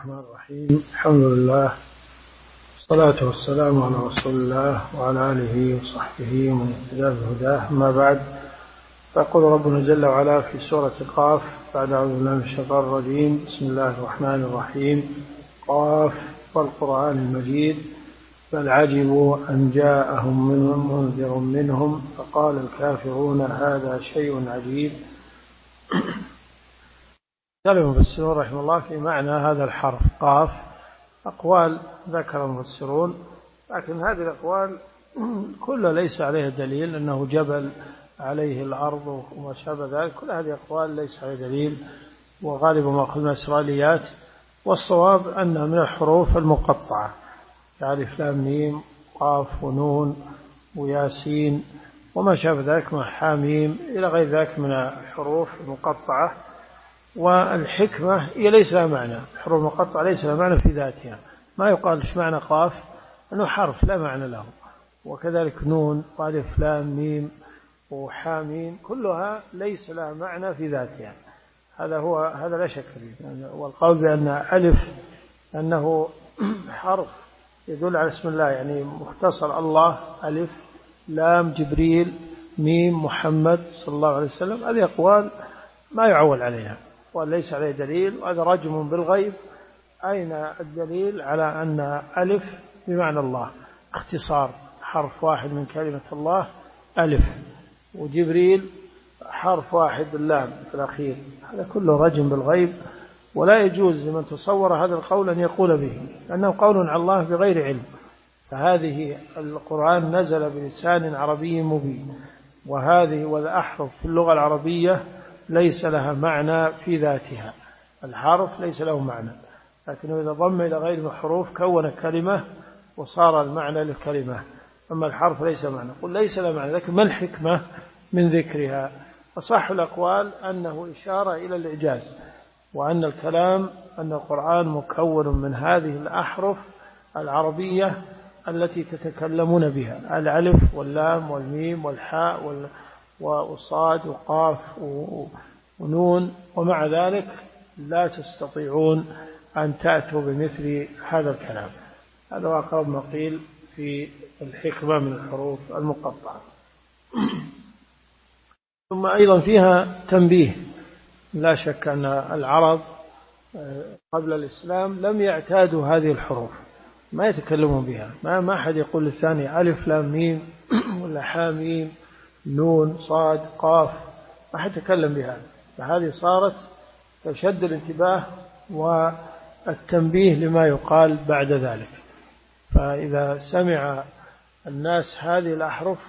الرحمن الرحيم. الحمد لله والصلاة والسلام على رسول الله وعلى آله وصحبه ومن اهتدى بهداه. أما بعد، فيقول ربنا جل وعلا في سورة قاف بعد أعوذ بالله من الشيطان الرجيم: بسم الله الرحمن الرحيم. قاف والقرآن المجيد بل عجبوا أن جاءهم منذر منهم فقال الكافرون هذا شيء عجيب. قال المفسرون رحمه الله في معنى هذا الحرف قاف أقوال ذكر المفسرون، لكن هذه الأقوال كلها ليس عليها دليل أنه جبل عليه الأرض وما شابه ذلك، كل هذه أقوال ليس عليها دليل، وغالبا ما أخذنا إسرائيليات. والصواب أنها من الحروف المقطعة، ألف لام ميم قاف ونون وياسين وما شابه ذلك مع حاميم إلى غير ذلك من الحروف المقطعة. والحكمة هي ليس لها معنى، الحروف المقطعة ليس لها معنى في ذاتها، ما يقال إيش معنى قاف أنه حرف لا معنى له، وكذلك نون وألف لام ميم وحاميم كلها ليس لها معنى في ذاتها. هذا لا شك فيه. والقول بأن ألف أنه حرف يدل على اسم الله، يعني مختصر الله ألف لام جبريل ميم محمد صلى الله عليه وسلم، هذه أقوال ما يعول عليها وليس عليه دليل، وهذا رجم بالغيب. أين الدليل على أن ألف بمعنى الله، اختصار حرف واحد من كلمة الله ألف، وجبريل حرف واحد اللام في الأخير، هذا كله رجم بالغيب، ولا يجوز لمن تصور هذا القول أن يقول به، لأنه قول على الله بغير علم. فهذه القرآن نزل بلسان عربي مبين، وهذه والأحرف في اللغة العربية ليس لها معنى في ذاتها، الحرف ليس له معنى، لكنه إذا ضم إلى غير الحروف كون كلمة وصار المعنى للكلمة، أما الحرف ليس معنى. قل ليس له معنى، لكن ما الحكمة من ذكرها؟ فصح الأقوال أنه إشارة إلى الإعجاز، وأن الكلام أن القرآن مكون من هذه الأحرف العربية التي تتكلمون بها، الألف واللام والميم والحاء والصاد وقاف ونون، ومع ذلك لا تستطيعون أن تأتوا بمثل هذا الكلام. هذا أقرب ما قيل في الحكمة من الحروف المقطعة. ثم أيضا فيها تنبيه، لا شك أن العرب قبل الإسلام لم يعتادوا هذه الحروف، ما يتكلمون بها، ما أحد يقول للثاني ألف لام ميم ولا حاميم نون صاد قاف، ما حد يتكلم بها. فهذه صارت تشد الانتباه والتنبيه لما يقال بعد ذلك. فإذا سمع الناس هذه الأحرف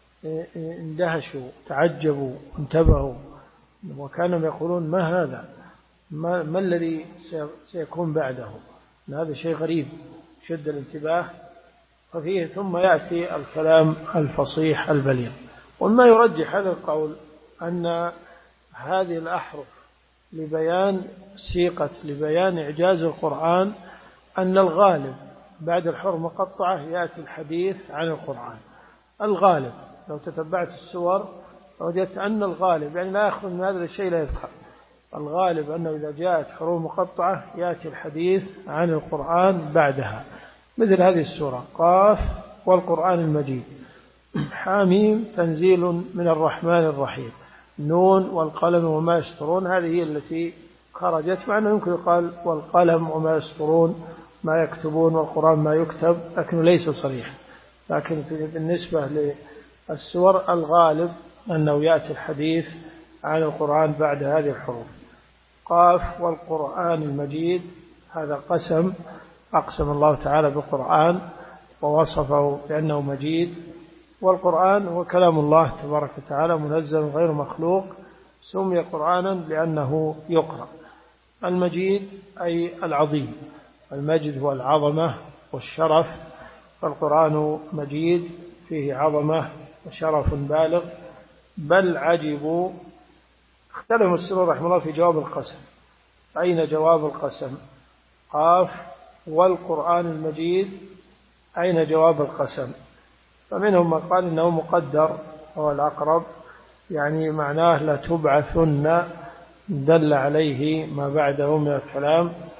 اندهشوا تعجبوا انتبهوا، وكانوا يقولون ما هذا، ما الذي سيكون بعده، هذا شيء غريب شد الانتباه. ففيه ثم يأتي الكلام الفصيح البليغ. وما يرجح هذا القول أن هذه الأحرف لبيان سيقة لبيان إعجاز القرآن، أن الغالب بعد الحروف المقطعة يأتي الحديث عن القرآن. الغالب لو تتبعت السور وجدت أن الغالب يعني لا يخرج من هذا الشيء لا يذكر، الغالب أنه إذا جاءت حروف مقطعة يأتي الحديث عن القرآن بعدها، مثل هذه السورة قاف والقرآن المجيد، حاميم تنزيل من الرحمن الرحيم، نون والقلم وما يسطرون، هذه هي التي خرجت، مع أنه يمكن يقال والقلم وما يسطرون ما يكتبون والقرآن ما يكتب، لكنه ليس صريح. لكن بالنسبة للسور الغالب أنه يأتي الحديث عن القرآن بعد هذه الحروف. قاف والقرآن المجيد، هذا قسم أقسم الله تعالى بالقرآن ووصفه بأنه مجيد، والقرآن هو كلام الله تبارك وتعالى منزل غير مخلوق، سمي قرآنا لأنه يقرأ. المجيد أي العظيم، المجد هو العظمة والشرف، فالقرآن مجيد فيه عظمة وشرف بالغ. بل عجبوا، اختلف المفسرون رحمه الله في جواب القسم، أين جواب القسم؟ قاف والقرآن المجيد أين جواب القسم؟ فمنهم من قال إنه مقدر هو الأقرب، يعني معناه لتبعثن، دل عليه ما بعده من الكلام،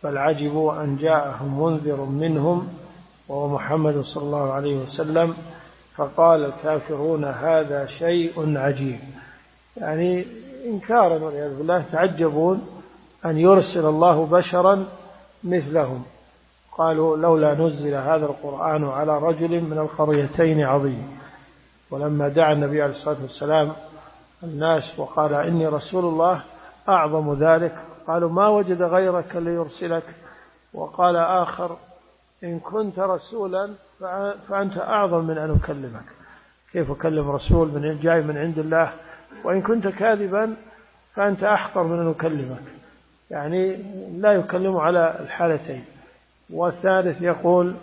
بل عجبوا أن جاءهم منذر منهم وهو محمد صلى الله عليه وسلم فقال الكافرون هذا شيء عجيب، يعني إنكارا والعياذ بالله، تعجبون أن يرسل الله بشرا مثلهم. قالوا لولا نزل هذا القرآن على رجل من القريتين عظيم. ولما دعا النبي عليه الصلاة والسلام الناس وقال إني رسول الله أعظم ذلك، قالوا ما وجد غيرك ليرسلك. وقال آخر إن كنت رسولا فأنت أعظم من أن أكلمك، كيف أكلم رسول من جاي من عند الله؟ وإن كنت كاذبا فأنت أحقر من أن أكلمك، يعني لا يكلم على الحالتين. والثالث يقول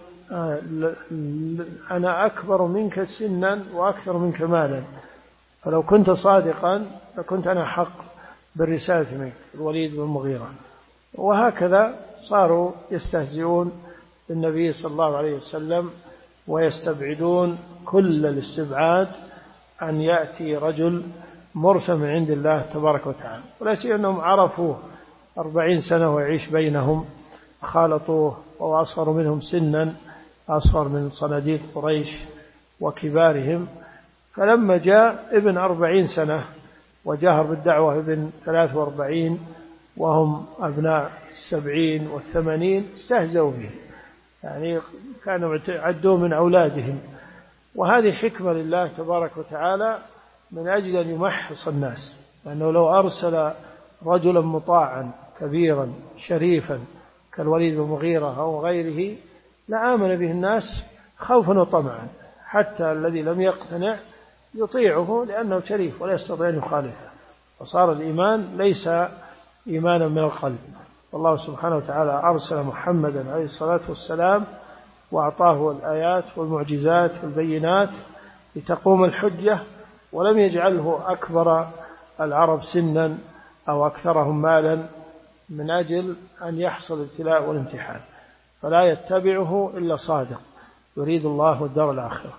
أنا أكبر منك سنا وأكثر منك مالا، فلو كنت صادقا لكنت أنا حق بالرسالة منك، الوليد بن المغيرة. وهكذا صاروا يستهزئون بالنبي صلى الله عليه وسلم ويستبعدون كل الاستبعاد أن يأتي رجل مرسل من عند الله تبارك وتعالى، ولا سيما أنهم عرفوه 40 سنة ويعيش بينهم، خالطوه وأصغر منهم سنا، أصغر من صناديق قريش وكبارهم. فلما جاء ابن 40 سنة وجهر بالدعوة ابن 43 وهم أبناء 70 و80 استهزوا به، يعني كانوا عدوا من أولادهم. وهذه حكمة لله تبارك وتعالى من أجل أن يمحص الناس، لأنه لو أرسل رجلا مطاعا كبيرا شريفا كالوليد بن المغيرة أو غيره لآمن به الناس خوفا وطمعا، حتى الذي لم يقتنع يطيعه لأنه شريف ولا يستطيع أن يخالفه، وصار الإيمان ليس إيمانا من القلب. والله سبحانه وتعالى أرسل محمدا عليه الصلاة والسلام وأعطاه الآيات والمعجزات والبينات لتقوم الحجة، ولم يجعله أكبر العرب سنا أو أكثرهم مالا من أجل أن يحصل الابتلاء والامتحان. فلا يتبعه إلا صادق يريد الله الدار الآخرة،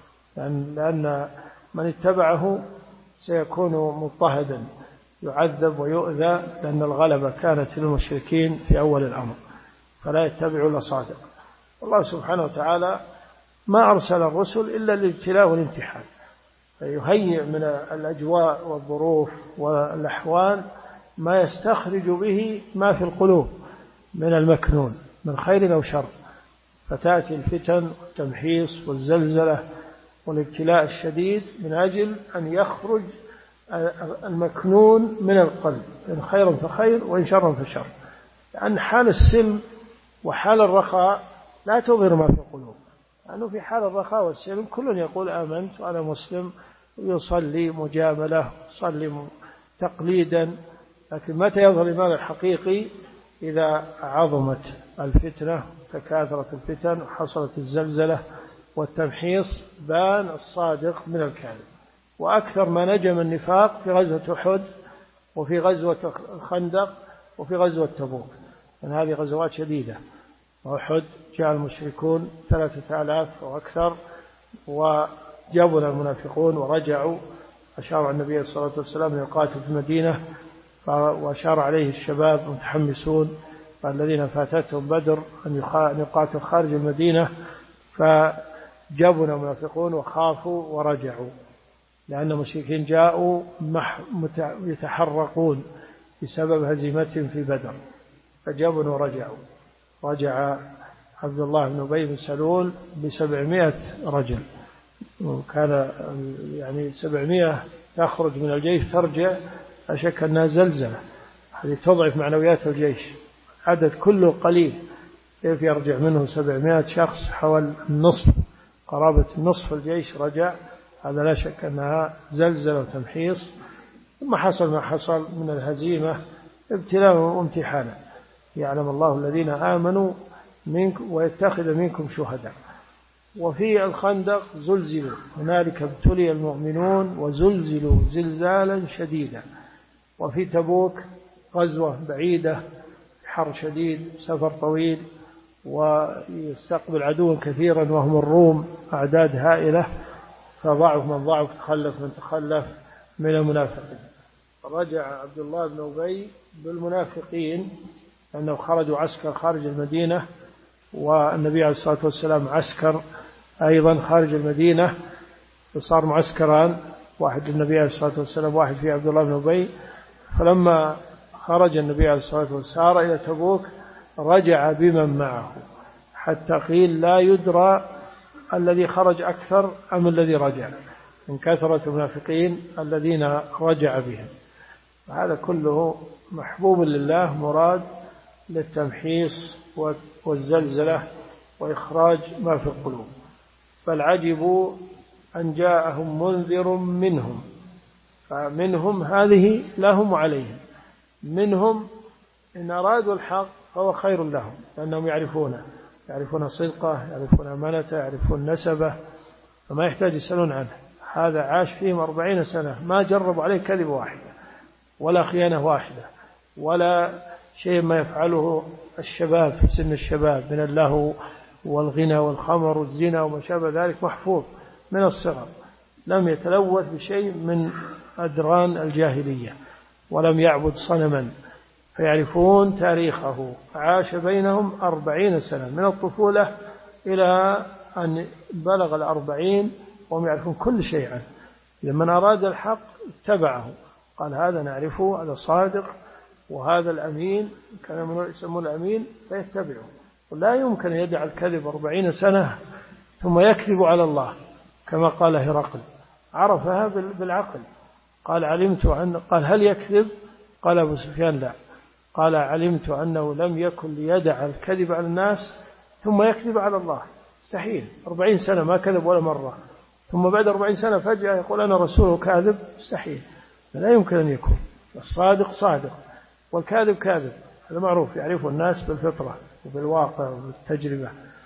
لأن من اتبعه سيكون مضطهدا يعذب ويؤذى، لأن الغلبة كانت للمشركين في أول الأمر، فلا يتبع إلا صادق. الله سبحانه وتعالى ما أرسل الرسل إلا للابتلاء والامتحان، فيهيئ من الأجواء والظروف والأحوال ما يستخرج به ما في القلوب من المكنون من خير أو شر، فتأتي الفتن والتمحيص والزلزلة والابتلاء الشديد من أجل أن يخرج المكنون من القلب، إن خيرا فخير وإن شرا فشر. لأن حال السلم وحال الرخاء لا تظهر ما في القلوب، لأنه في حال الرخاء والسلم كل يقول آمنت وأنا مسلم ويصلي مجاملة يصلي تقليدا، لكن متى يظهر الإيمان الحقيقي؟ إذا عظمت الفتنة تكاثرت الفتن وحصلت الزلزلة والتمحيص بان الصادق من الكاذب. وأكثر ما نجم النفاق في غزوة أحد وفي غزوة الخندق وفي غزوة تبوك، من هذه غزوات شديدة. وأحد جاء المشركون 3000 وأكثر وجابنا المنافقون ورجعوا، أشار النبي صلى الله عليه وسلم يقاتل في المدينة، وأشار عليه الشباب متحمسون الذين فاتتهم بدر أن يقاتل خارج المدينة، فجابنا المنافقون وخافوا ورجعوا، لأن المشركين جاءوا يتحرقون بسبب هزيمتهم في بدر، فجابوا ورجعوا. رجع عبد الله بن أبي بن سلول ب700 رجل، وكان يعني 700 تخرج من الجيش ترجع، لا شك أنها زلزلة، هذه تضعف معنويات الجيش، عدد كله قليل، كيف يرجع منه 700 شخص؟ حوالي النصف، قرابة النصف الجيش رجع، هذا لا شك أنها زلزلة وتمحيص. ثم حصل ما حصل من الهزيمة ابتلاء وامتحانا، يعلم الله الذين آمنوا منكم ويتخذ منكم شهداء. وفي الخندق زلزلوا، هنالك ابتلي المؤمنون وزلزلوا زلزالا شديدا. وفي تبوك غزوة بعيدة، حر شديد، سفر طويل، ويستقبل عدوا كثيرا وهم الروم أعداد هائلة، فضعف من ضعف تخلف من تخلف من المنافقين. رجع عبد الله بن أبي بالمنافقين لأنه خرجوا عسكر خارج المدينة، والنبي عليه الصلاة والسلام عسكر أيضا خارج المدينة، فصار معسكران، واحد للنبي عليه الصلاة والسلام واحد في عبد الله بن أبي. فلما خرج النبي عليه الصلاة والسلام إلى تبوك رجع بمن معه، حتى قيل لا يدرى الذي خرج أكثر أم الذي رجع من كثرة المنافقين الذين رجع بهم. هذا كله محبوب لله، مراد للتمحيص والزلزلة وإخراج ما في القلوب. بل عجبوا أن جاءهم منذر منهم، فمنهم هذه لهم وعليهم. منهم إن أرادوا الحق فهو خير لهم، لأنهم يعرفون صدقه، يعرفون أمانته، يعرفون نسبه، فما يحتاج يسألون عنه. هذا عاش فيهم 40 سنة ما جربوا عليه كذب واحدة ولا خيانة واحدة ولا شيء ما يفعله الشباب في سن الشباب من اللهو والغنى والخمر والزنا وما شابه ذلك، محفوظ من الصغر، لم يتلوث بشيء من أدران الجاهلية ولم يعبد صنما، فيعرفون تاريخه. عاش بينهم 40 سنة من الطفولة إلى أن بلغ 40 وهم يعرفون كل شيء عنه. لمن أراد الحق اتبعه، قال هذا نعرفه، هذا صادق وهذا الأمين، كان يسمون الأمين، فيتبعه. ولا يمكن يدع الكذب 40 سنة ثم يكذب على الله كما قال هرقل، عرفها بالعقل. قال قال هل يكذب؟ قال أبو سفيان لا. قال علمت أنه لم يكن ليدع الكذب على الناس ثم يكذب على الله، مستحيل. 40 سنة ما كذب ولا مرة، ثم بعد 40 سنة فجأة يقول أنا رسول كاذب، مستحيل، لا يمكن أن يكون. الصادق صادق والكاذب كاذب، هذا معروف، يعرفه الناس بالفطرة وبالواقع وبالتجربة.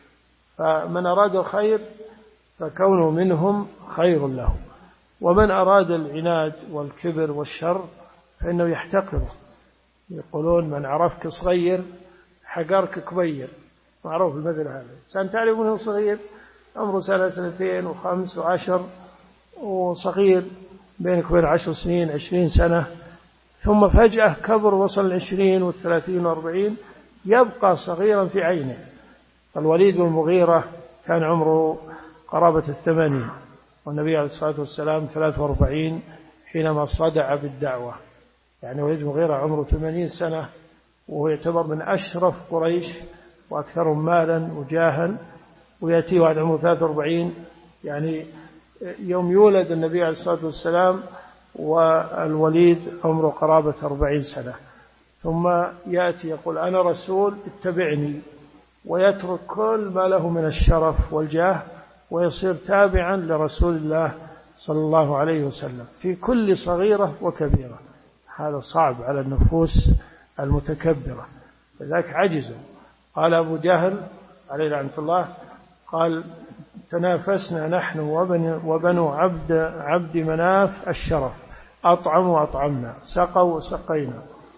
فمن أراد الخير فكونه منهم خير له، ومن أراد العناد والكبر والشر فإنه يحتقره. يقولون من عرفك صغير حقرك كبير، معروف المثل هذا. إنسان تعرف منه صغير عمره 1 2 و5 و10، وصغير بينك وبين 10 سنين 20 سنة، ثم فجأة كبر وصل 20 و30 و40، يبقى صغيرا في عينه. الوليد بن المغيرة كان عمره قرابة 80، والنبي عليه الصلاة والسلام 43 حينما صدع بالدعوة. يعني وليد بن المغيرة عمره 80 سنة، وهو يعتبر من أشرف قريش وأكثرهم مالا وجاها، ويأتي واحد عمره 43. يعني يوم يولد النبي عليه الصلاة والسلام والوليد عمره قرابة 40 سنة، ثم يأتي يقول أنا رسول اتبعني، ويترك كل ما له من الشرف والجاه ويصير تابعا لرسول الله صلى الله عليه وسلم في كل صغيرة وكبيرة. هذا صعب على النفوس المتكبرة، لذلك عجزوا. قال أبو جهل عليه لعنة الله، قال تنافسنا نحن وبنو عبد مناف الشرف، أطعموا وأطعمنا، سقوا وسقينا.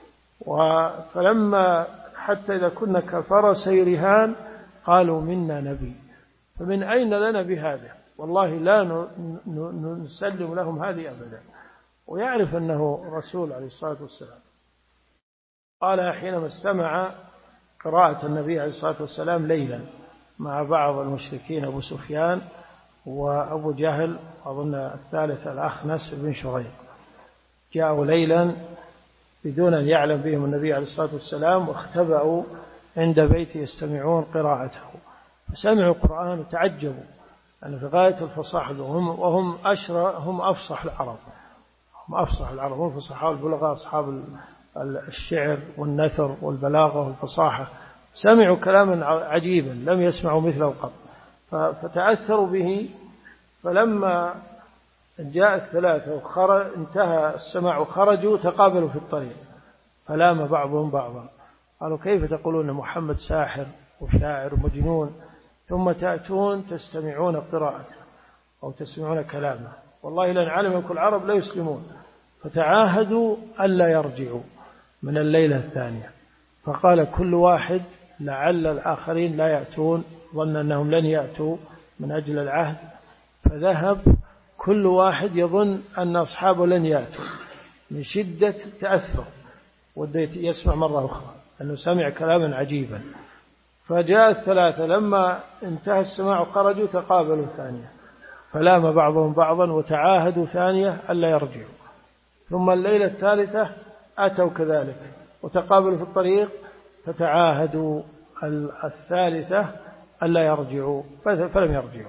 فلما حتى إذا كنا كفرسي رهان قالوا منا نبي، فمن أين لنا بهذا؟ والله لا نسلم لهم هذه أبدا. ويعرف أنه رسول عليه الصلاة والسلام. قال حينما استمع قراءة النبي عليه الصلاة والسلام ليلا مع بعض المشركين، أبو سفيان وأبو جهل، أظن الثالث الأخنس بن شريق، جاءوا ليلا بدون أن يعلم بهم النبي عليه الصلاة والسلام، واختبأوا عند بيته يستمعون قراءته، فسمعوا القرآن وتعجبوا أن في غاية الفصاحة، وهم أفصح العرب، هم فصحاء البلغاء، أصحاب الشعر والنثر والبلاغة والفصاحة. سمعوا كلاما عجيبا لم يسمعوا مثله قط، فتأثروا به. فلما جاء الثلاثة انتهى السماع وخرجوا تقابلوا في الطريق، فلام بعضهم بعضا، قالوا كيف تقولون محمد ساحر وشاعر ومجنون، ثم تأتون تستمعون قراءته أو تسمعون كلامه؟ والله لن علمكم العرب لا يسلمون. فتعاهدوا ألا يرجعوا من الليلة الثانية. فقال كل واحد لعل الآخرين لا يأتون، ظن أنهم لن يأتوا من أجل العهد، فذهب كل واحد يظن أن أصحابه لن يأتوا من شدة تأثر، وده يسمع مرة أخرى. أنه سمع كلاما عجيبا. فجاء الثلاثة لما انتهى السماع خرجوا تقابلوا ثانية، فلام بعضهم بعضا وتعاهدوا ثانية ألا يرجعوا. ثم الليلة الثالثة أتوا كذلك وتقابلوا في الطريق فتعاهدوا الثالثة ألا يرجعوا فلم يرجعوا.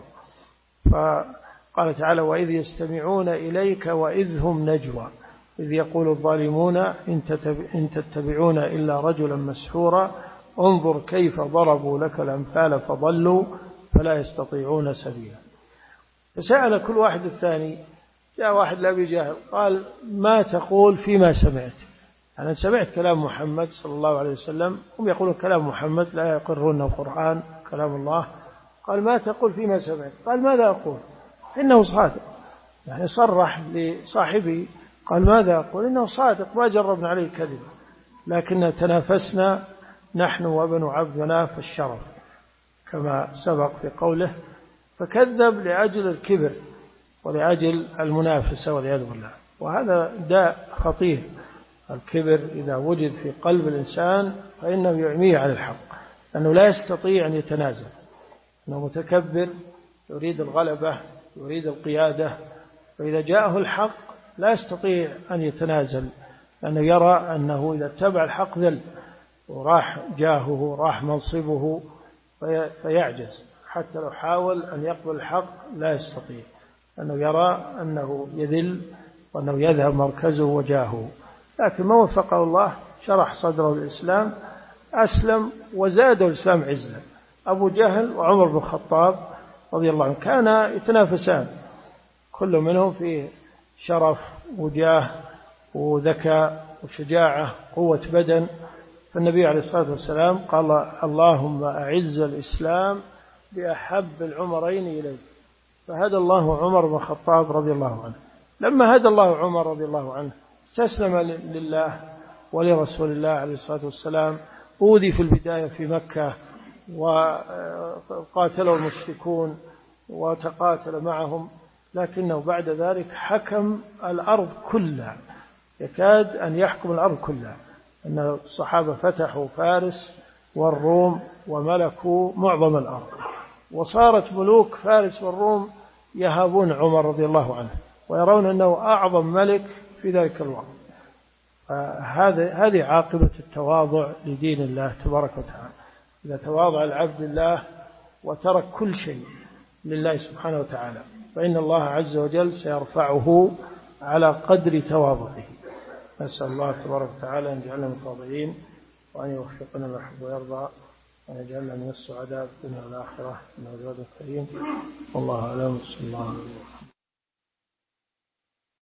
فقال تعالى: وإذ يستمعون إليك وإذ هم نجوى إذ يقول الظالمون إن تتبعون إلا رجلا مسحورا انظر كيف ضربوا لك الأمثال فضلوا فلا يستطيعون سبيلا. فسأل كل واحد الثاني. جاء واحد لأبي جهل قال: ما تقول فيما سمعت؟ أنا سمعت كلام محمد صلى الله عليه وسلم، هم يقولون كلام محمد لا يقرونه قرآن كلام الله. قال: ما تقول فيما سمعت؟ قال: ماذا أقول؟ إنه صادق. يعني صرح لصاحبه قال: ماذا أقول؟ إنه صادق ما جربنا عليه كذب، لكن تنافسنا نحن وابن عبد مناف الشرف كما سبق في قوله، فكذب لأجل الكبر ولأجل المنافسة والعياذ بالله. وهذا داء خطير، الكبر إذا وجد في قلب الإنسان فإنه يعميه عن الحق، أنه لا يستطيع أن يتنازل، أنه متكبر يريد الغلبة يريد القيادة، فإذا جاءه الحق لا يستطيع أن يتنازل، لأنه يرى أنه إذا اتبع الحق ذل وراح جاهه راح منصبه فيعجز، حتى لو حاول أن يقبل الحق لا يستطيع، لأنه يرى أنه يذل وأنه يذهب مركزه وجاهه. لكن ما وفقه الله شرح صدره الإسلام أسلم وزاده الإسلام عزة. أبو جهل وعمر بن الخطاب رضي الله عنه كانا يتنافسان، كل منهم في شرف وجاه وذكاء وشجاعة قوة بدن. فالنبي عليه الصلاة والسلام قال: اللهم أعز الإسلام بأحب العمرين إليك. فهدى الله عمر بن الخطاب رضي الله عنه. لما هدى الله عمر رضي الله عنه استسلم لله ولرسول الله عليه الصلاة والسلام. أوذي في البداية في مكة وقاتلوا المشركون وتقاتل معهم، لكنه بعد ذلك حكم الأرض كلها، يكاد أن يحكم الأرض كلها، أن الصحابة فتحوا فارس والروم وملكوا معظم الأرض، وصارت ملوك فارس والروم يهابون عمر رضي الله عنه ويرون أنه أعظم ملك في ذلك الوقت. هذه عاقبة التواضع لدين الله تبارك وتعالى، إذا تواضع العبد لله وترك كل شيء لله سبحانه وتعالى فإن الله عز وجل سيرفعه على قدر تواضعه. نسأل الله تبارك وتعالى أن يجعلنا متواضعين، وأن يوفقنا ما يحب ويرضى، وأن يجعلنا من السعداء في الدنيا والآخرة إنه جواد كريم. والله أعلم. صلى الله عليه وسلم.